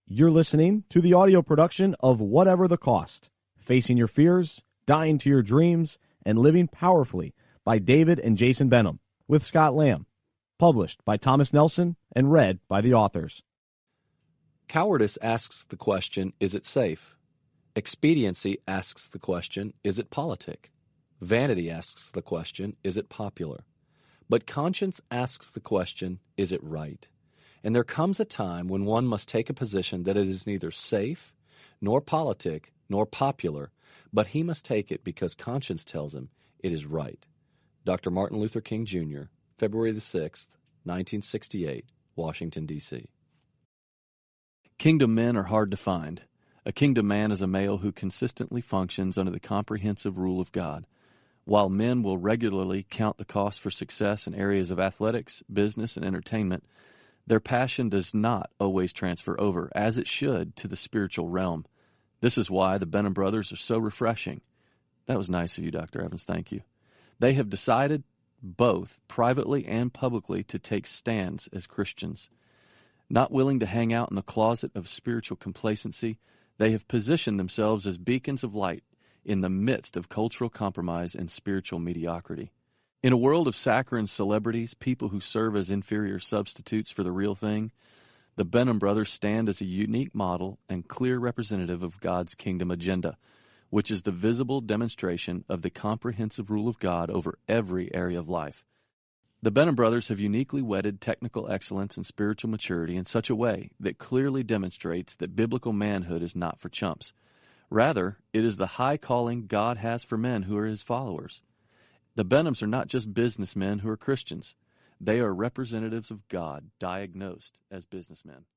You're listening to the audio production of Whatever the Cost, Facing Your Fears, Dying to Your Dreams, and Living Powerfully by David and Jason Benham, with Scott Lamb. Published by Thomas Nelson and read by the authors. Cowardice asks the question, is it safe? Expediency asks the question, is it politic? Vanity asks the question, is it popular? But conscience asks the question, is it right? And there comes a time when one must take a position that it is neither safe, nor politic, nor popular, but he must take it because conscience tells him it is right. Dr. Martin Luther King, Jr., February the 6th, 1968, Washington, D.C. Kingdom men are hard to find. A kingdom man is a male who consistently functions under the comprehensive rule of God. While men will regularly count the cost for success in areas of athletics, business, and entertainment, their passion does not always transfer over, as it should, to the spiritual realm. This is why the Benham brothers are so refreshing. That was nice of you, Dr. Evans. Thank you. They have decided, both privately and publicly, to take stands as Christians. Not willing to hang out in the closet of spiritual complacency, they have positioned themselves as beacons of light in the midst of cultural compromise and spiritual mediocrity. In a world of saccharine celebrities, people who serve as inferior substitutes for the real thing, the Benham brothers stand as a unique model and clear representative of God's kingdom agenda, which is the visible demonstration of the comprehensive rule of God over every area of life. The Benham brothers have uniquely wedded technical excellence and spiritual maturity in such a way that clearly demonstrates that biblical manhood is not for chumps. Rather, it is the high calling God has for men who are His followers. The Benhams are not just businessmen who are Christians. They are representatives of God, diagnosed as businessmen.